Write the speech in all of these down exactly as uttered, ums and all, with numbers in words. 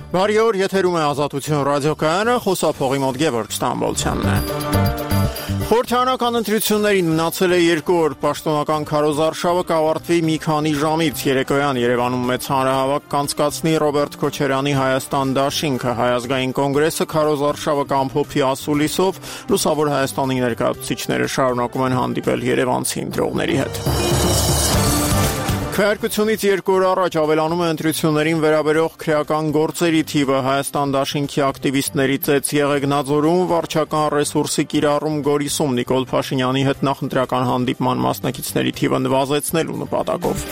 Բարի օր, եթերում է Ազատություն ռադիոկայանը, խոսափողի մոտ Գևորգ Ստամբոլցյանն է։ Խորհրդարանական ընտրություններին մնացել է երկու օր, պաշտոնական քարոզարշավը կավարտվի մի քանի ժամից։ Երեկոյան Երևանում մեծ հանրահավաք կանցկացնի Ռոբերտ Քոչարյանի Հայաստան դաշինքը, Հայ ազգային կոնգրեսը քարոզարշավը կամփոփի ասուլիսով, Լուսավոր Հայաստանի ներկայացուցիչները շարունակում են հանդիպել երևանցի ընտրողների հետ։ Քվեարկությունից երկու օր առաջ ավելանում է ընտրություններին վերաբերող քրեական գործերի թիվը։ Հայաստան դաշինքի ակտիվիստների ծեծ Եղեգնաձորում, վարչական ռեսուրսի կիրառում Գորիսում Նիկոլ Փաշինյանի հետ նախընտրական հանդիպման մասնակիցների թիվը նվազեցնելու նպատակով։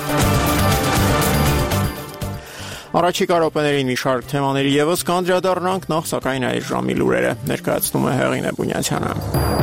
Առաջիկա րոպեներին մի շարք թեմաների ևս կանդրադառնանք, նախ սակայն այս ժամի լուրերը ներկայացնում է Հեղինե Բունյացյանը։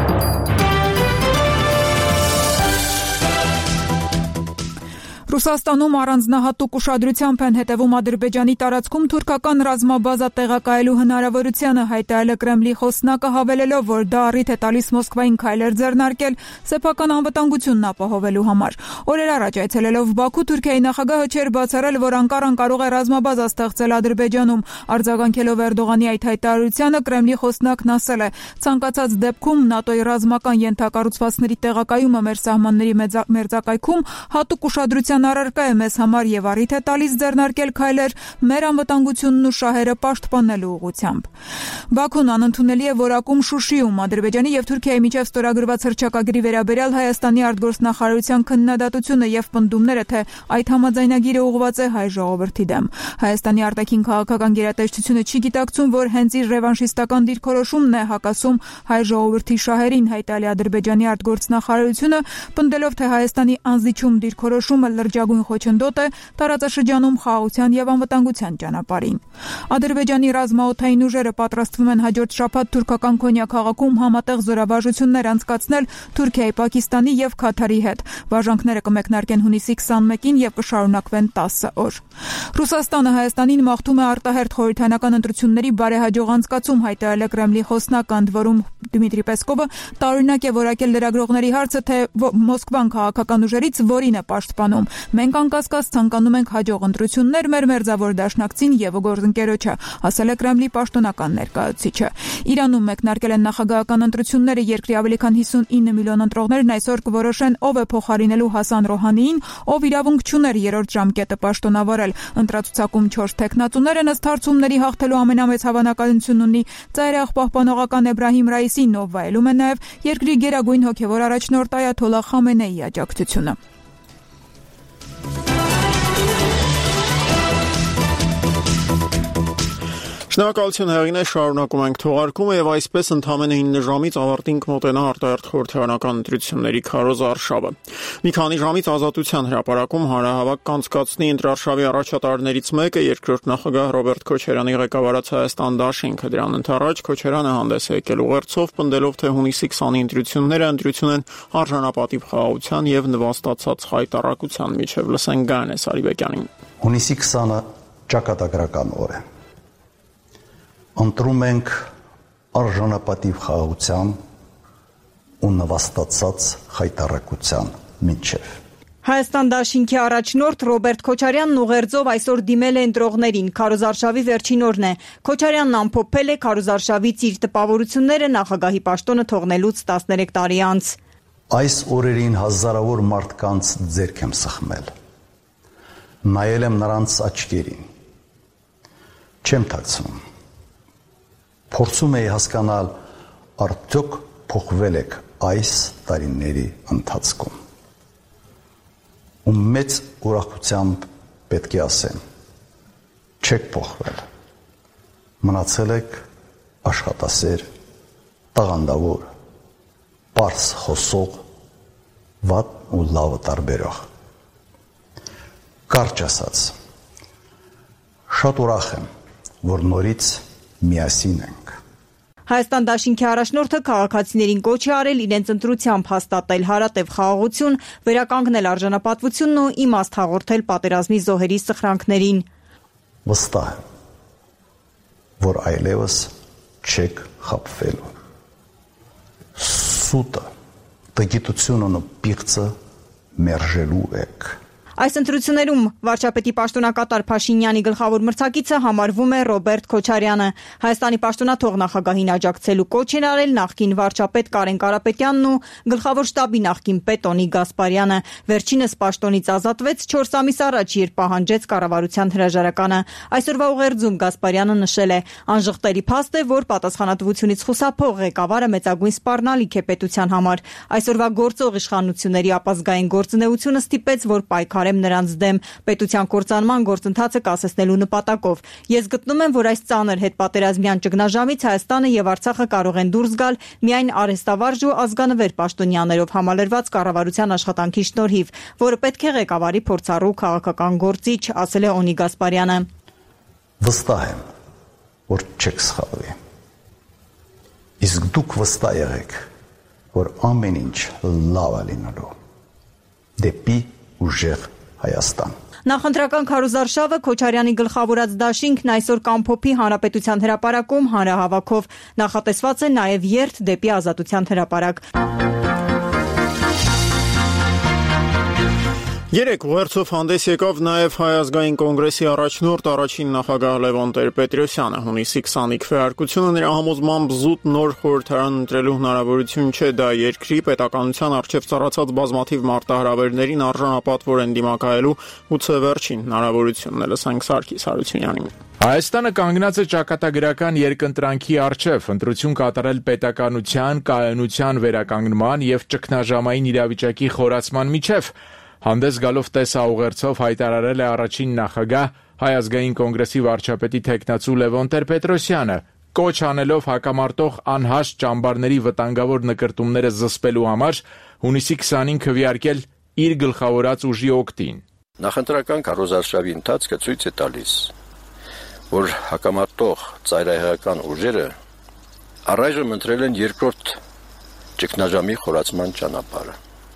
Ռուսաստանում առանձնահատուկ ուշադրությամբ են հետևում Ադրբեջանի տարածքում թուրքական ռազմաբազա տեղակայելու հնարավորությանը, հայտարարել է Կրեմլի խոսնակը, հավելելով, որ դա առիթ է տալիս Մոսկվային քայլեր ձեռնարկել սեփական անվտանգությունն ապահովելու համար։ Օրեր առաջ այցելելով Բաքու, Թուրքիայի նախագահը չէր բացառել, որ Անկարան կարող է ռազմաբազա ստեղծել Ադրբեջանում։ Արձագանքելով Էրդողանի այդ հայտարարությանը, Կրեմլի խոսնակն ասել է. ցանկացած դեպքում ՆԱՏՕ-ի ռազմական ենթակառուցվածքների տեղակայումը մեր սահմանների մերձակայքում հատուկ ուշադրության առարկա է մեզ համար եւ առիթ է տալիս ձեռնարկել քայլեր մեր անվտանգությունն ու շահերը պաշտպանելու ուղղությամբ։ Բաքուն անընդունելի է որակում Շուշիում Ադրբեջանի եւ Թուրքիայի միջև ստորագրված հռչակագրի վերաբերյալ Հայաստանի արտգործնախարարության քննադատությունը եւ պնդումները, թե այդ համաձայնագիրը ուղղված է հայ ժողովրդի դեմ։ Հայաստանի արտաքին քաղաքական գերատեսչությունը չի գիտակցում, որ հենց իր ռևանշիստական դիրքորոշումն է հակասում հայ ժողովրդի շահերին, հայտարարել արտգործնախարարության արտգործնախարարությունը, պնդելով, թե Հայաստանի անզիջում դիրքորոշումը լրջագույն խոչընդոտ է տարածաշրջանում խաղաղության եւ անվտանգության ճանապարհին։ Ադրբեջանի ռազմաօդային ուժերը պատրաստվում են հաջորդ շաբաթ թուրքական Քոնյա քաղաքում համատեղ զորավարժություններ անցկացնել Թուրքիայի, Պակիստանի եւ Քաթարի հետ։ Վարժանքները կմեկնարկեն հունիսի քսանմեկին եւ կշարունակվեն տասը օր։ Ռուսաստանը Հայաստանին մաղթում է արտահերթ խորհրդարանական ընտրությունների բարեհաջող անցկացում, հայտարարել է Կրեմլի խոսնակ, ընդ որում Դմիտրի Պեսկովը տարօրինակ է որակել լրագրողների հարցը, թե Մոսկվան քաղաքական ուժերից որին է պաշտպանում։ Մենք անկասկած ցանկանում ենք հաջող ընտրություններ մեր մերձավոր դաշնակցին եւ գործընկերոջը, ասել է Կրեմլի պաշտոնական ներկայացուցիչը։ Իրանում մեկնարկել են նախագահական ընտրությունները, երկրի ավելի քան հիսունինը միլիոն ընտրողներն այսօր կորոշեն ով է փոխարինելու Հասան Ռոհանիին, ով իրավունք չուներ երրորդ ժամկետը պաշտոնավարել։ Ընտրացուցակում չորս տեխնացուները ըստ հարցումների հաղթելու ամենամեծ հավանականությունն ունի Ծայրահեղ պահպանողական Էբրահիմ Ռայիսին, ով վայելում է նաեւ երկրի գերագույն հոգեվոր առաջնորդ Այաթոլլահ Խամենեիի աջակցությունը։ Շնորհակալություն Հեղինե, շարունակում ենք թողարկումը եւ այսպես ընդամենը ինը ժամից ավարտինք մոտենա արտահերթ խորհրդարանական ընտրությունների քարոզարշավը։ Մի քանի ժամից Ազատության հրապարակում հանրահավաք կանցկացնի ընտրարշավի առաջատարներից մեկը երկրորդ նախագահ Ռոբերտ Քոչարյանի ղեկավարած Հայաստան դաշինքը։ Դրան ընդառաջ Քոչարյանը հանդես է եկել ուղերձով, պնդելով, թե հունիսի քսանի ընտրությունները ընտրություն են արժանապատիվ խաղաղության եւ նվաստացած խայտառակության միջև։ Լսենք Գայանե Սարիբեկյանին։ Հունիսի քսանը ճակատագրական օր է։ Ընտրում ենք արժանապատիվ խաղաղության ու նվաստացած խայտառակության միջև։ Հայաստան դաշինքի առաջնորդ Ռոբերտ Քոչարյանն ուղերձով այսօր դիմել է ընտրողներին, քարոզարշավի վերջին օրն է։ Քոչարյանն ամփոփել է քարոզարշավից իր տպավորությունները նախագահի պաշտոնը թողնելուց տասներեք տարի անց։ Այս օրերին հազարավոր մարդկանց ձեռք եմ սխմել։ Նայել եմ նրանց աչքերին։ Չեմ թաքցնում։ Փորձում էի հասկանալ, արդյոք փոխվել եք այս տարիների ընթացքում։ Ու մեծ ուրախությամբ պետք է ասեմ, չեք փոխվել։ Մնացել եք աշխատասեր, տաղանդավոր, պարզ խոսող, վատ ու լավը տարբերող։ Կարճ ասած, շատ ուրախ եմ, որ նորից միասին ենք։ Հայաստան դաշինքի առաջնորդը քաղաքացիներին կոչ է արել իրենց ընտրությամբ հաստատել հարատև խաղաղություն, վերականգնել արժանապատվությունն ու իմաստ հաղորդել պատերազմի զոհերի սխրանքներին։ Վստահ եմ, որ այլևս չեք խաբվելու։ Սուտը, տգիտությունն ու պիղծը մերժելու եք։ Այս ընտրություններում վարչապետի պաշտոնակատար Փաշինյանի գլխավոր մրցակիցը համարվում է Ռոբերտ Քոչարյանը։ Հայաստանի պաշտոնաթող նախագահին աջակցելու կոչ են արել նախկին վարչապետ Կարեն Կարապետյանն ու գլխավոր շտաբի նախկին պետ Օնիկ Գասպարյանը։ Վերջինս պաշտոնից ազատվեց չորս ամիս առաջ, երբ պահանջեց կառավարության հրաժարականը։ Այսօրվա ուղերձում Գասպարյանը նշել է. «Անժխտելի փաստ է, որ պատասխանատվությունից խուսափող ղեկավարը մեծագույն սպառնալիք է պետության համար։ Այսօրվա գործող իշխանությունների ապազգային գործունեությունը ստիպեց, որ պայքարեմ նրանց դեմ պետության կործանման գործընթացը կասեցնելու նպատակով։ Ես գտնում եմ, որ այս ծանր հետպատերազմյան ճգնաժամից Հայաստանը եւ Արցախը կարող են դուրս գալ միայն արհեստավարժ ու ազգանվեր պաշտոնյաներով համալրված կառավարության աշխատանքի շնորհիվ, որը պետք է ղեկավարի փորձառու քաղաքական գործիչ», ասել է Օնիկ Գասպարյանը։ Վստահ եմ, որ չեք սխալվի։ Իսկ դուք վստահ եղեք, որ ամեն ինչ լավ է լինելու դեպի ուժեղ Հայաստան։ Նախընտրական քարոզարշավը Քոչարյանի գլխավորած դաշինքն այսօր կամփոփի Հանրապետության հրապարակում հանրահավաքով։ Նախատեսված է նաև երթ դեպի Ազատության հրապարակ։ Երեք ուղերձով հանդես եկավ նաև Հայ ազգային կոնգրեսի առաջնորդ առաջին նախագահ Լևոն Տեր-Պետրոսյանը։ Հունիսի քսանինը քվեարկությունը նրա համոզմամբ զուտ նոր խորհրդարան ընտրելու հնարավորություն չէ, դա երկրի պետականության առջև ծառացած բազմաթիվ մարտահրավերներին արժանապատվոր են դիմակայելու գուցե վերջին հնարավորությունն է։ Լսենք Սարգիս Հարությունյանին։ Հայաստանը կանգնած է ճակատագրական երկընտրանքի առջև, ընտրություն կատարել պետականության, կայունության վերականգնման եւ ճգնաժամային իրավիճակի խորացման միջև։ Հանդես գալով տեսաուղերձով հայտարարել է առաջին նախագահ Հայ ազգային կոնգրեսի վարչապետի թեկնածու Լևոն Տեր-Պետրոսյանը, կոչ անելով հակամարտող անհաշտ ճամբարների վտանգավոր նկրտումները զսպելու համար հունիսի քսանինը քվեարկել իր գլխավորած ուժի օգտին։ Նախընտրական քարոզարշավի ընթացքը ցույց է տալիս, որ հակամարտող ծայրահեղական ուժերը առայժմ ընտրել են երկրորդ ճգնաժամի խորացման ճանապարհը։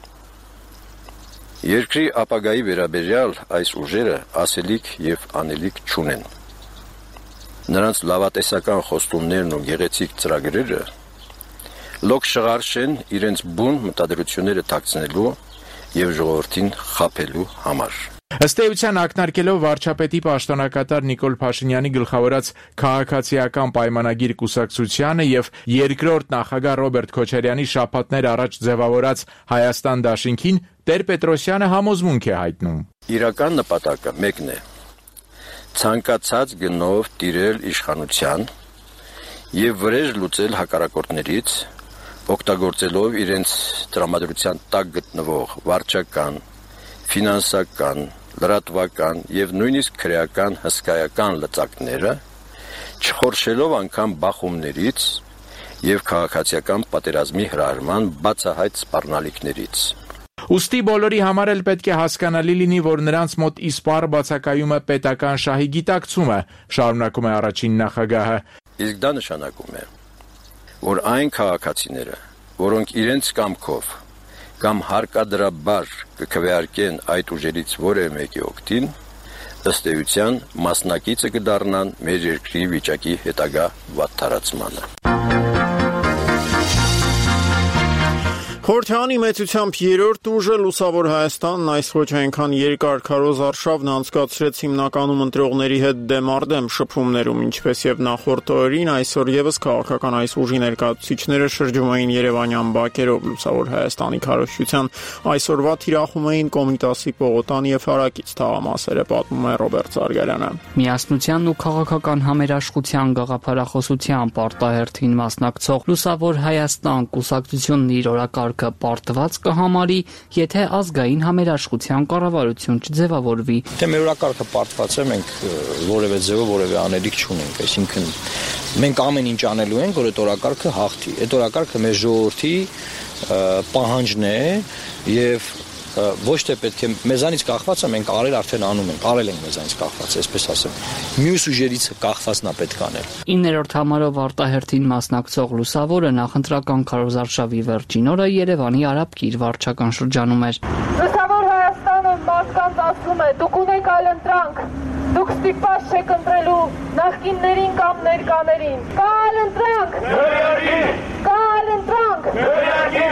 Երկրի ապագայի վերաբերյալ այս ուժերը ասելիք եւ անելիք չունեն։ Նրանց լավատեսական խոստումներն ու գեղեցիկ ծրագրերը լոկ շղարշ են իրենց բուն մտադրությունները թաքցնելու եւ ժողովրդին խաբելու համար։ Ըստ էության ակնարկելով վարչապետի պաշտոնակատար Նիկոլ Փաշինյանի գլխավորած քաղաքացիական պայմանագիր կուսակցությանը եւ երկրորդ նախագահ Ռոբերտ Քոչարյանի շաբաթներ առաջ ձևավորած Հայաստան դաշինքին, Տեր-Պետրոսյանը համոզմունք է հայտնում։ Իրական նպատակը մեկն է՝ ցանկացած գնով տիրել իշխանության եւ վրեժ լուծել հակառակորդներից, օգտագործելով իրենց տրամադրության տակ գտնվող վարչական, ֆինանսական, լրատվական եւ նույնիսկ քրեական հսկայական լծակները, չխորշելով անգամ բախումներից եւ քաղաքացիական պատերազմի հրահրման բացահայտ սպառնալիքներից։ Ուստի բոլորի համար էլ պետք է հասկանալի լինի, որ նրանց մոտ իսպառ բացակայում է պետական շահի գիտակցումը, շարունակում է առաջին նախագահը։ Իսկ դա նշանակում է, որ այն քաղաքացիները, որոնք իրենց կամքով կամ հարկադրաբար կքվեարկեն այդ ուժերից որևէ մեկի օգտին, ըստ էության մասնակիցը կդառնան մեր երկրի վիճակի հետագա վատթարացմանը։ Խորհրդարանի մեծությամբ երրորդ ուժը Լուսավոր Հայաստանն այս ոչ այնքան երկար քարոզարշավն անցկացրեց հիմնականում ընտրողների հետ դեմարդեմ շփումներում, ինչպես եւ նախորդ օրերին, այսօր եւս քաղաքական այս ուժի ներկայացուցիչները շրջում էին Երևանյան բակերով Լուսավոր Հայաստանի քարոզչության այսօրվա թիրախում էին Կոմիտասի Պողոտան եւ Հարակից թաղամասերը, պատմում է Ռոբերտ Զարգարյանը։ Միասնության ու քաղաքական համերաշխության գաղափարախոսությամբ արտահերթին մասնակցող Լուսավոր Հայաստան կուսակցությունն իր օրակարգ պարտված կհամարի, եթե ազգային համերաշխության կառավարություն չձևավորվի։ Թե մեր օրակարգը պարտված է, մենք որևէ ձևով որևէ անելիք չունենք, այսինքն մենք ամեն ինչ անելու ենք, որ այդ օրակարգը հաղթի։ Այդ օրակարգը մեր ժողովրդի պահանջն է եւ ոչ թե պետք է մեզանից կախվածը մենք արել արդեն անում ենք, արել ենք մեզանից կախված, այսպես ասեմ։ Մյուս ուժերից կախվածն է պետք անել։ իններորդ համարով արտահերթին մասնակցող Լուսավորը նախընտրական քարոզարշավի վերջին օրը Երևանի Արաբկիր վարչական շրջանում էր։ Լուսավոր Հայաստանը մարդկանց ասում է՝ դուք ունեք այլընտրանք, դուք ստիպված չեք ընտրելու նախկիններին կամ ներկաներին։ Կա այլընտրանք։ Կա այլընտրանք։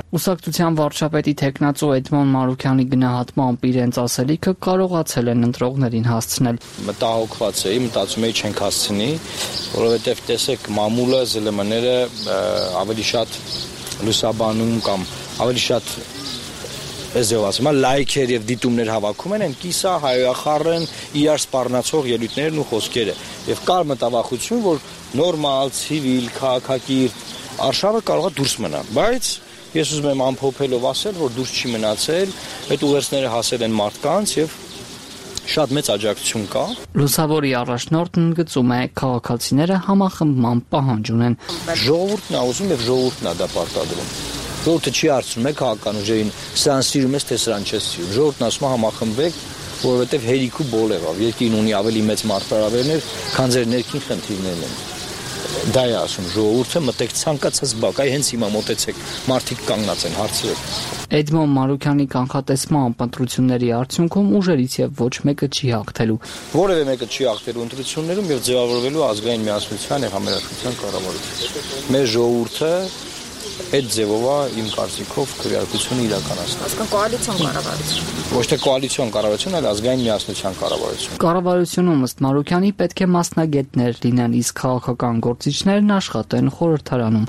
Ուսակցության վարչապետի տեխնացու Էդմոն Մարուքյանի գնահատմամբ իրենց ասելիքը կարողացել են ընտրողներին հասցնել։ Մտահոգված էի, մտածում էի չենք հասցնի, որովհետև տեսեք մամուլը, զը լը մները ավելի շատ լուսաբանում կամ ավելի շատ Էզեով ասում եմ, լայքեր եւ դիտումներ հավաքում են, են կիսա, հայոյախառն, իրար սպառնացող ելույթներն ու խոսքերը։ Եվ կար մտավախություն, որ նորմալ, ցիվիլ, քաղաքակիրթ արշավը կարող է դուրս մնալ, բայց ես ուզում եմ ամփոփելով ասել, որ դուրս չի մնացել, այդ ուղերձները հասել են մարդկանց եւ շատ մեծ աջակցություն կա։ Լուսավորի առաջնորդն ընդգծում է, քաղաքացիները համախմբման պահանջ ունեն։ Ժողովուրդն է ուզում եւ ժողովուրդն է դա պարտադրում։ Ժողովուրդը չի հարցնում է քաղաքական ուժերին, սրան սիրում ես, թե սրան չես սիրում։ Ժողովուրդն ասում է համախմբվեք, որովհետև հերիք ու բոլեղավ։ Երկիրն ունի ավելի մեծ մարտահրավերներ, քան ձեր ներքին խնդիրներն են։ Դա է ասում ժողովուրդը, մտեք ցանկացած բակ, այ հենց հիմա մոտեցեք, մարդիկ կանգնած են, հարցրեք։ Էդմոն Մարուքյանի կանխատեսմամբ ընտրությունների արդյունքում ուժերից եւ ոչ մեկը չի հաղթելու։ Որևէ մեկը չի հաղթելու ընտրություններում եւ ձևավորվելու ազգային միասնության եւ համերաշխության կառավարություն։ Մեր ժողովուրդը այդ ձևով է իմ կարծիքով քվեարկությունը իրականացնում։ Այսինքն կոալիցիոն կառավարություն։ Ոչ թե կոալիցիոն կառավարություն, այլ ազգային միասնության կառավարություն։ Կառավարությունում ըստ Մարուքյանի պետք է մասնագետներ լինեն, իսկ քաղաքական գործիչներն աշխատեն խորհրդարանում։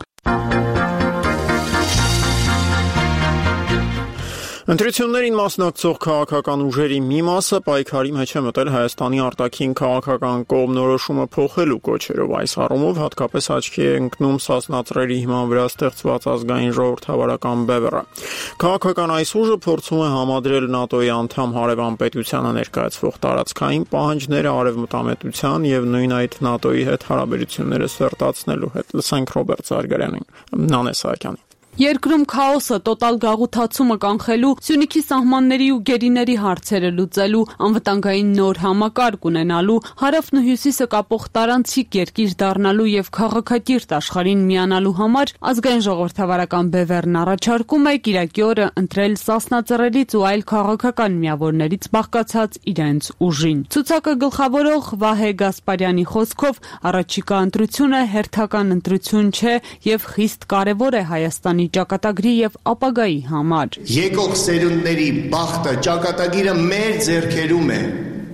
Ընտրություններին մասնակցող քաղաքական ուժերի մի մասը պայքարի մեջ է մտել Հայաստանի արտաքին քաղաքական կողմնորոշումը փոխելու կոչերով։ Այս առումով հատկապես աչքի է ընկնում Սասնա Ծռերի հիման վրա ստեղծված ազգային ժողովրդավարական բևեռը։ Քաղաքական այս ուժը փորձում է համադրել ՆԱՏՕ-ի անդամ հարևան պետությանը ներկայացվող տարածքային պահանջները արևմտամետության եւ նույն այդ ՆԱՏՕ-ի հետ հարաբերությունները սերտացնելու հետ։ Լսենք Ռոբերտ Զարգարյանին, Նանե Սահակյանին։ Երկրում քաոսը, տոտալ գաղութացումը կանխելու, Սյունիքի սահմանների ու գերիների հարցերը լուծելու, անվտանգային նոր համակարգ ունենալու, հարավն ու հյուսիսը կապող տարանցիկ երկիր դառնալու եւ քաղաքակիրթ աշխարհին միանալու համար ազգային ժողովրդավարական բևեռն առաջարկում է կիրակի օրը ընտրել Սասնա Ծռերից ու այլ քաղաքական միավորներից բաղկացած իրենց ուժին։ Ցուցակը գլխավորող Վահե Գասպարյանի խոսքով առաջիկա ընտրությունը հերթական ընտրություն չէ եւ խիստ կարեւոր է Հայաստանի ճակատագրի եւ ապագայի համար։ Եկող սերունդների բախտը, ճակատագիրը մեր ձեռքերում է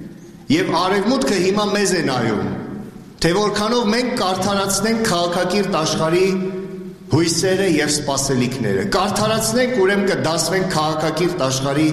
եւ արևմուտքը հիմա մեզ է նայում, թե որքանով մենք կարդարացնենք քաղաքակիրթ աշխարհի հույսերը եւ սպասելիքները։ Կարդարացնենք, ուրեմն կդասվենք քաղաքակիրթ աշխարհի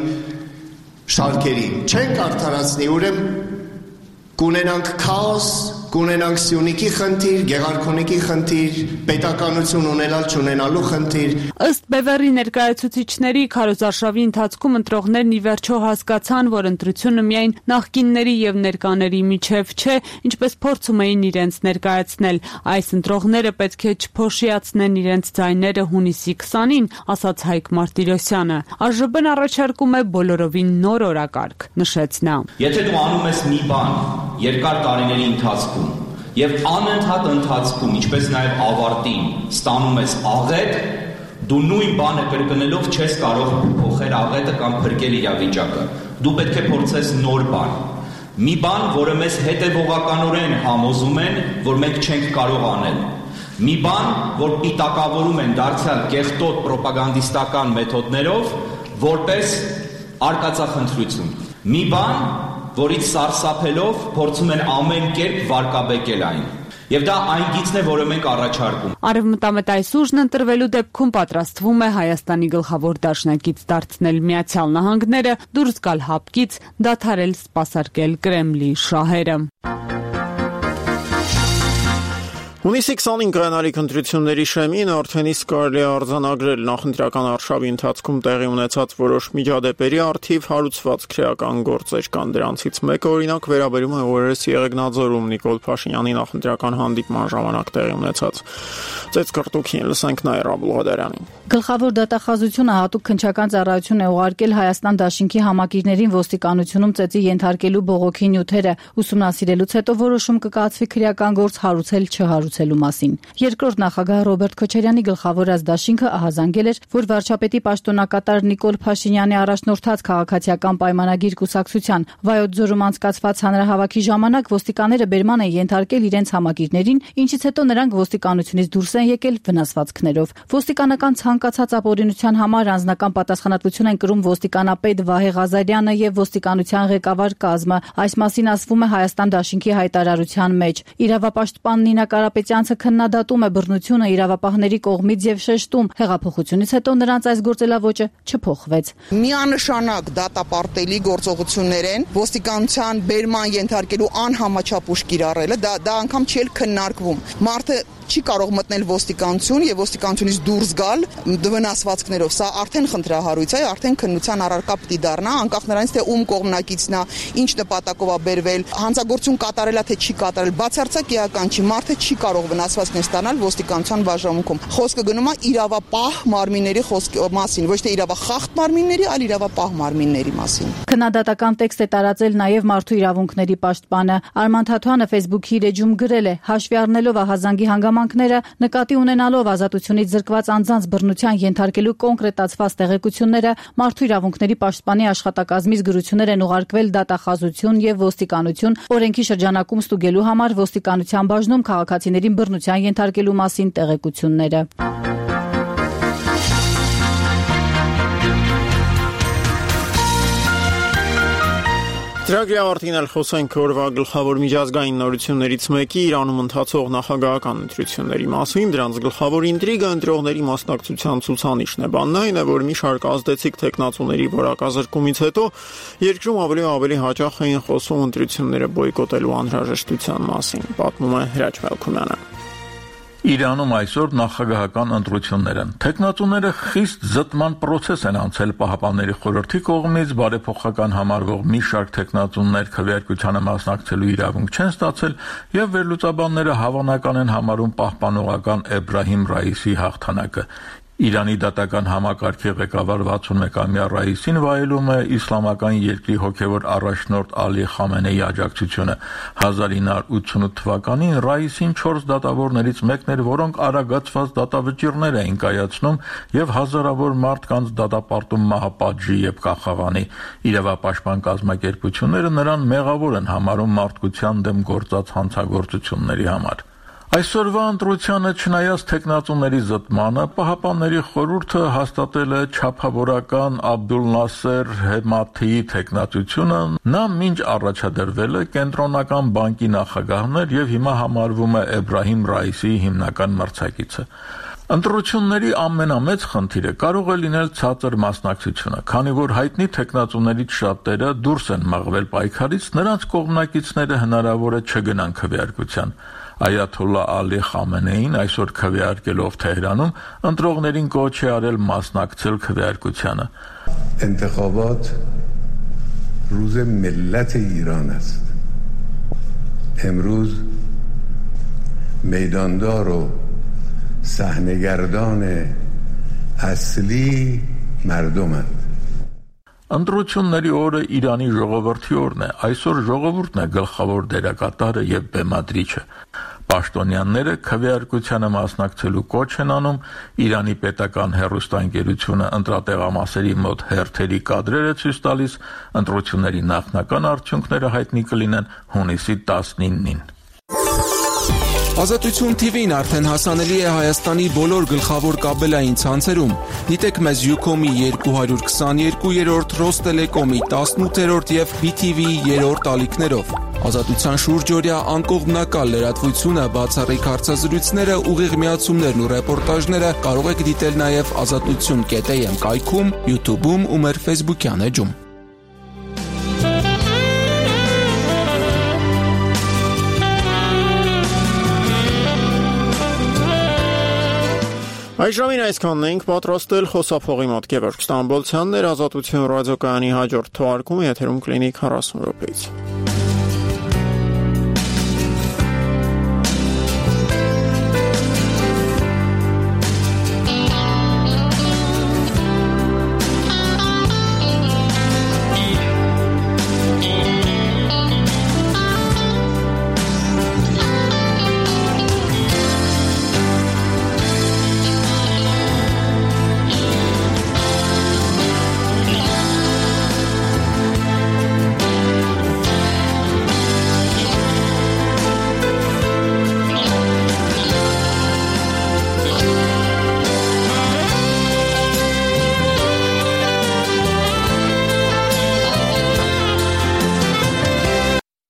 շարքերին։ Չենք կարդարացնի, ուրեմն կունենանք քաոս, կունենանք Սյունիքի խնդիր, Գեղարքունիքի խնդիր, պետականություն ունենալ չունենալու խնդիր։ Ըստ բևեռի ներկայացուցիչների քարոզարշավի ընթացքում ընտրողներն ի վերջո հասկացան, որ ընտրությունը միայն նախկինների եւ ներկաների միջև չէ, ինչպես փորձում էին իրենց ներկայացնել։ Այս ընտրողները պետք է չփոշիացնեն իրենց ձայները հունիսի քսանին, ասաց Հայկ Մարտիրոսյանը։ ԱԺԲ-ն առաջարկում է բոլորովին նոր օրակարգ, նշեց նա։ Եթե դու անում ես մի բան երկար տարիների ընթացքում եւ անընդհատ ընթացքում, ինչպես նաեւ ավարտին ստանում ես աղետ, դու նույն բանը կրկնելով չես կարող փոխել աղետը կամ փրկել իրավիճակը։ Դու պետք է փորձես նոր բան։ Մի բան, որը մեզ հետևողականորեն համոզում են, որ մենք չենք կարող անել։ Մի բան, որ պիտակավորում են դարձյալ կեղտոտ պրոպագանդիստական մեթոդներով, որպես արկածախնդրություն։ Մի բան, որից սարսափելով փորձում են ամեն կերպ վարկաբեկել այն։ Եվ դա այն գիծն է, որը մենք առաջարկում։ Արևմտամետ այս ուժն ընտրվելու դեպքում պատրաստվում է Հայաստանի գլխավոր դաշնակից դարձնել Միացյալ Նահանգները, դուրս գալ հապկից, դադարել սպասարկել Կրեմլի շահերը։ Հունիսի քսանին կայանալիք ընտրությունների շեմին արդեն իսկ կարելի է արձանագրել նախընտրական արշավի ընթացքում տեղի ունեցած որոշ միջադեպերի առթիվ հարուցված քրեական գործեր կան։ Դրանցից մեկը օրինակ վերաբերում է օրերս Եղեգնաձորում Նիկոլ Փաշինյանի նախընտրական հանդիպման ժամանակ տեղի ունեցած ծեծկռտուքին։ Լսենք Նաիրա Աբուլղադարյանին։ Գլխավոր դատախազությունը հատուկ քննչական ծառայություն է ուղարկել Հայաստան դաշինքի համակիրներին ոստիկանությունում ծեծի ենթարկելու բողոքի նյութերը ուսումնասիրելուց հետո որոշում կկայացվի քրեական գործ հարուցել չհարուցել կառուցելու մասին։ Երկրորդ նախագահ Ռոբերտ Քոչարյանի գլխավորած դաշինքը ահազանգել էր, որ վարչապետի պաշտոնակատար Նիկոլ Փաշինյանի առաջնորդած քաղաքացիական պայմանագիր կուսակցության Վայոց ձորում անցկացված հանրահավաքի ժամանակ ոստիկանները բերման են ենթարկել իրենց համակիրներին, ինչից հետո նրանք ոստիկանությունից դուրս են եկել վնասվածքներով։ Ոստիկանական ցանկացած ապօրինության համար անձնական պատասխանատվություն են կրում ոստիկանապետ Վահե Ղազարյանը եւ ոստիկանության ղեկավար կազմը։ Այս մասին ասվում է Հայաստան դաշինքի հայտարարության մեջ։ Իրավապաշտպան Նինա Կարապետյանցը քննադատում է բռնությունը իրավապահների կողմից եւ շեշտում, հեղափոխությունից հետո նրանց այս գործելավոճը չփոխվեց։ Միանշանակ դատապարտելի գործողություններ են ոստիկանության բերման ենթարկելու անհամաչափ ուժ կիրառելը, դա դա անգամ չի քննարկվում։ Մարդը չի կարող մտնել ոստիկանություն եւ ոստիկանությունից դուրս գալ վնասվածքներով։ Սա արդեն խնդրահարույց է, արդեն քննության առարկա պիտի դառնա, անկախ նրանից թե ում կողմնակիցն է, ինչ նպատակով է բերվել, հանցագործություն կատարել է թե չի կատարել, բացարձակ էական չի, մարդը չի կարող վնասվածքներ ստանալ ոստիկանության բաժանմունքում։ Խոսքը գնում է իրավապահ մարմինների խոսքի մասին, ոչ թե իրավախախտ մարմինների, այլ իրավապահ մարմինների մասին։ Քննադատական տեքստ է տարածել նաեւ մարդու իրավունքների պաշտպանը։ Արման Թաթոյանը Facebook-ի իր էջում գրել է. հաշվի առնելով ահազանգի հանգամանքները, նկատի ունենալով ազատությունից զրկված անձանց բռնության ենթարկելու կոնկրետացված տեղեկությունները, մարդու իրավունքների պաշտպանի աշխատակազմից գրություններ են ուղարկվել դատախազություն եւ ոստիկանություն օրենքի շրջանակում ստուգելու համար ոստիկանության բաժնում քաղաքացիներին բռնության ենթարկելու մասին տեղեկությունները։ Ծրագրի ավարտին էլ խոսենք օրվա գլխավոր միջազգային նորություններից մեկի Իրանում ընթացող նախագահական ընտրությունների մասին, դրանց գլխավոր ինտրիգը ընտրողների մասնակցության ցուցանիշն է։ Բանն այն է, որ մի շարք ազդեցիկ տեխնացուների որակազրկումից հետո երկրում ավելի ու ավելի հաճախ էին խոսում ընտրությունները բոյկոտելու անհրաժեշտության մասին, պատմում է Հրաչ Մելքումյանը։ Իրանում այսօր նախագահական ընտրություններ են։ Տեխնացուները խիստ զտման process են անցել Պահապանների խորհրդի կողմից, բարեփոխական համարվող մի շարք տեխնացուներ քվեարկությանը մասնակցելու իրավունք չեն ստացել եւ վերլուծաբանները հավանական են համարում պահպանողական Էբրահիմ Ռայիսի հաղթանակը։ Իրանի դատական համակարգի ղեկավար վաթսունմեկամյա Ռայիսին վայելում է իսլամական երկրի հոգևոր առաջնորդ Ալի Խամենեի աջակցությունը։ հազար ինը հարյուր ութսունութ թվականին Ռայիսին չորս դատավորներից մեկն էր, որոնք արագացված դատավճիռներ էին կայացնում եւ հազարավոր մարդկանց դատապարտում մահապատժի եւ կախաղանի։ Իրավապաշտպան կազմակերպությունները նրան մեղավոր են համարում մարդկության դեմ գործած հանցագործությունների համար։ Այսօրվա ընտրությանը չնայած տեխնացուների զտմանը, Պահապանների խորհուրդը հաստատել է չափավորական Աբդուլ Նասեր Հեմաթիի տեխնացությունը, նա մինչ առաջադրվել է կենտրոնական բանկի նախագահն էր եւ հիմա համարվում է Էբրահիմ Ռայիսի հիմնական մրցակիցը։ Ընտրությունների ամենամեծ խնդիրը կարող է լինել ցածր մասնակցությունը, քանի որ հայտնի տեխնացուներից շատերը դուրս են մղվել պայքարից, նրանց կողմնակիցները հնարավոր է չգնան քվեարկության։ Այաթոլլա Ալի Խամենեին այսօր քվեարկելով Թեհրանում ընտրողներին կոչ է արել մասնակցել քվեարկությանը։ انتخابات روز ملت ایران است. امروز میداندار و صحنه‌گردان اصلی مردمند. Ընտրությունների օրը Իրանի ժողովրդի օրն է, այսօր ժողովուրդն է գլխավոր դերակատարը եւ բեմադրիչը։ Պաշտոնյաները քվեարկությանը մասնակցելու կոչ են անում, Իրանի պետական հեռուստաընկերությունը ընտրատեղամասերի մոտ հերթերի կադրեր է ցույց տալիս, ընտրությունների նախնական արդյունքները հայտնի կլինեն հունիսի տասնինին։ Ազատություն T V-ն արդեն հասանելի է Հայաստանի բոլոր գլխավոր կաբելային ցանցերում։ Դիտեք մեզ Ucom-ի երկու հարյուր քսաներկուերորդ, Ռոստելեկոմի տասնութերորդ եւ B T V-ի երրորդ ալիքներով։ Ազատության շուրջօրյա անկողմնակալ լրատվությունը, բացառիկ հարցազրույցները, ուղիղ միացումներն ու ռեպորտաժները կարող եք դիտել նաեւ ազատություն կետ am կայքում, YouTube-ում ու մեր Facebook-յան էջում։ Այժմին այսքանն ենք պատրաստել խոսափողի մոտ Գևորգ Ստամբոլցյանն էր, Ազատություն ռադիոկայանի հաջորդ թողարկումը եթերում կլինի քառասուն րոպեից։